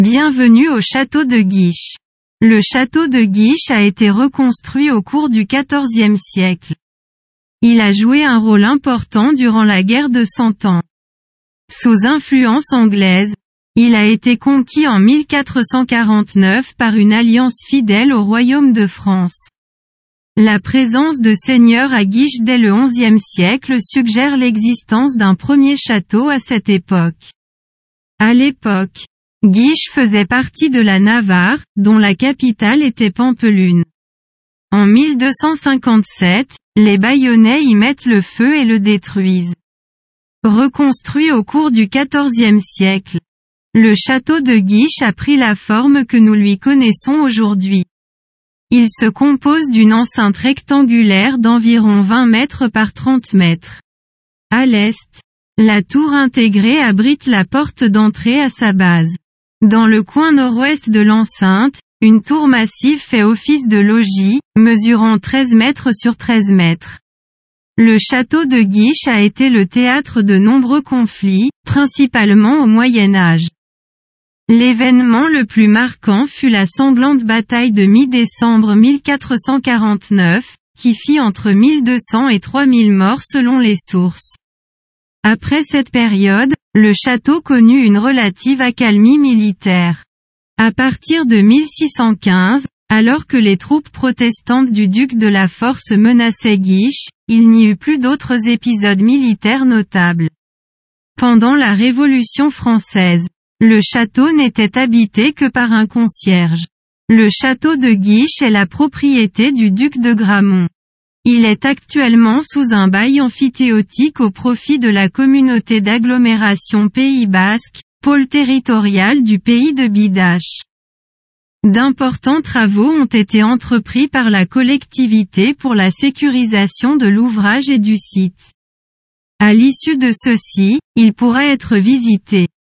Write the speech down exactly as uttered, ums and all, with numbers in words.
Bienvenue au château de Guiche. Le château de Guiche a été reconstruit au cours du quatorzième siècle. Il a joué un rôle important durant la guerre de Cent Ans. Sous influence anglaise, il a été conquis en mille quatre cent quarante-neuf par une alliance fidèle au royaume de France. La présence de seigneurs à Guiche dès le onzième siècle suggère l'existence d'un premier château à cette époque. À l'époque, Guiche faisait partie de la Navarre, dont la capitale était Pampelune. En mille deux cent cinquante-sept, les Bayonnais y mettent le feu et le détruisent. Reconstruit au cours du quatorzième siècle, le château de Guiche a pris la forme que nous lui connaissons aujourd'hui. Il se compose d'une enceinte rectangulaire d'environ vingt mètres par trente mètres. À l'est, la tour intégrée abrite la porte d'entrée à sa base. Dans le coin nord-ouest de l'enceinte, une tour massive fait office de logis, mesurant treize mètres sur treize mètres. Le château de Guiche a été le théâtre de nombreux conflits, principalement au Moyen Âge. L'événement le plus marquant fut la sanglante bataille de mi-décembre mille quatre cent quarante-neuf, qui fit entre mille deux cents et trois mille morts selon les sources. Après cette période, le château connut une relative accalmie militaire. À partir de mille six cent quinze, alors que les troupes protestantes du duc de la Force menaçaient Guiche, il n'y eut plus d'autres épisodes militaires notables. Pendant la Révolution française, le château n'était habité que par un concierge. Le château de Guiche est la propriété du duc de Gramont. Il est actuellement sous un bail amphithéotique au profit de la communauté d'agglomération Pays Basque, pôle territorial du pays de Bidache. D'importants travaux ont été entrepris par la collectivité pour la sécurisation de l'ouvrage et du site. À l'issue de ceux-ci, il pourra être visité.